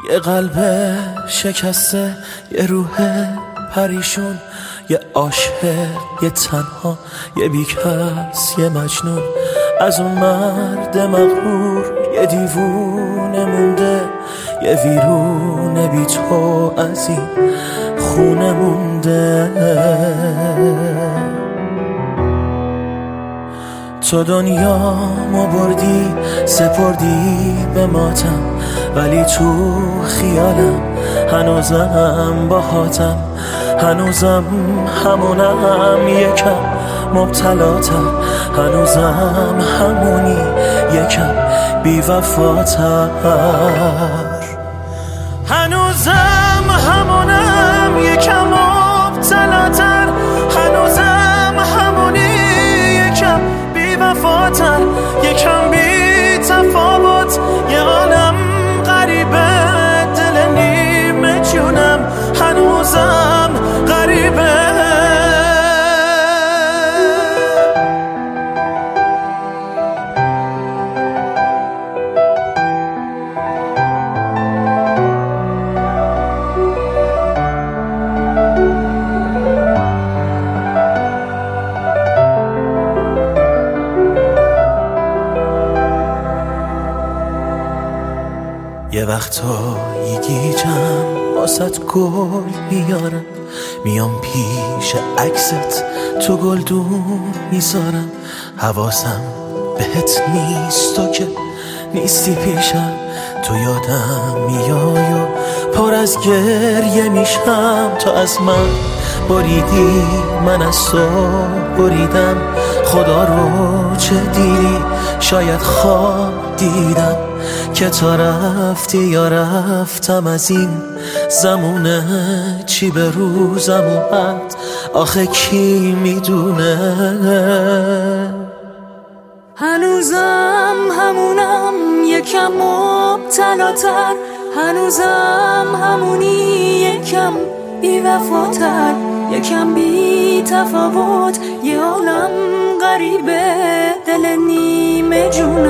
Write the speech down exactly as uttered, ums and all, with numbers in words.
یه قلب شکسته، یه روح پریشون، یه عاشق، یه تنها، یه بیکس، یه مجنون. از اون مرد مغرور یه دیوونه مونده، یه ویرونه بی تو از این خونه مونده. تو دنیامو بردی سپردی به ماتم، ولی تو خیالم هنوزم باهاتم، هنوزم همونم یکم مبتلاتر، هنوزم همونی یکم بی‌وفاتر، هنوزم همونم یکم مبتلاتر، هنوزم همونی یکم بی‌وفاتر، یکم بی تفاوت، یه عالم غریبه دل نیمه جونم هنوزم غریبه. یه وقتایی گیجم واسط گل میارم، میام پیش عکست تو گلدون میذارم، حواسم بهت نیست تو که نیستی پیشم، تو یادم میای و پر از گریه میشم. تو از من بریدی من از تو بریدم، خدا رو چه دیدی شاید خواب دیدم، که تا رفتی یا رفتم از این زمونه، چی به روزم اومد آخه کی میدونه. هنوزم همونم یکم مبتلاتر، هنوزم همونی یکم بی‌وفاتر، یکم بی تفاوت، یه عالم غریبه دل نیمه جون